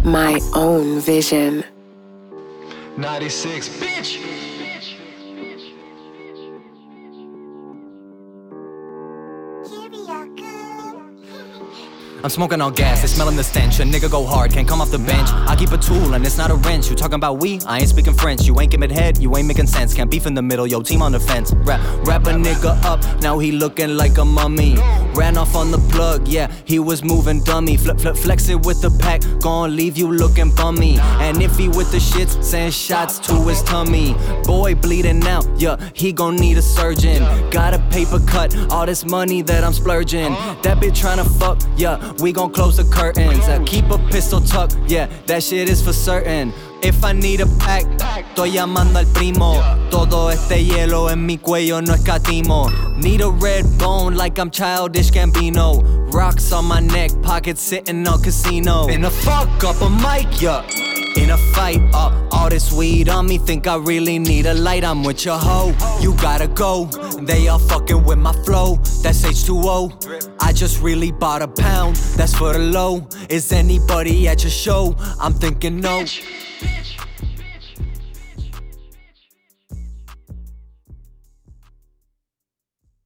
my own vision. 96, bitch! I'm smoking on gas, they smelling the stench. A nigga go hard, can't come off the bench. I keep a tool and it's not a wrench. You talking about we? I ain't speaking French. You ain't giving head, you ain't making sense. Can't beef in the middle, yo, team on the fence. Wrap a nigga up, now he looking like a mummy. Ran off on the plug, yeah, he was moving dummy. Flex it with the pack, gon' leave you looking bummy. And if he with the shits, send shots to his tummy. Boy bleeding out, yeah, he gon' need a surgeon. Got a paper cut, all this money that I'm splurging. That bitch tryna fuck, yeah, we gon' close the curtains. Keep a pistol tucked, yeah, that shit is for certain. If I need a pack, estoy llamando al primo. Todo este hielo en mi cuello no escatimo. Need a red bone like I'm Childish Gambino. Rocks on my neck, pockets sitting on casino. Finna fuck up a mic, yeah. In a fight, all this weed on me, think I really need a light. I'm with your hoe, you gotta go. They all fucking with my flow, that's H2O. I just really bought a pound, that's for the low. Is anybody at your show? I'm thinking no.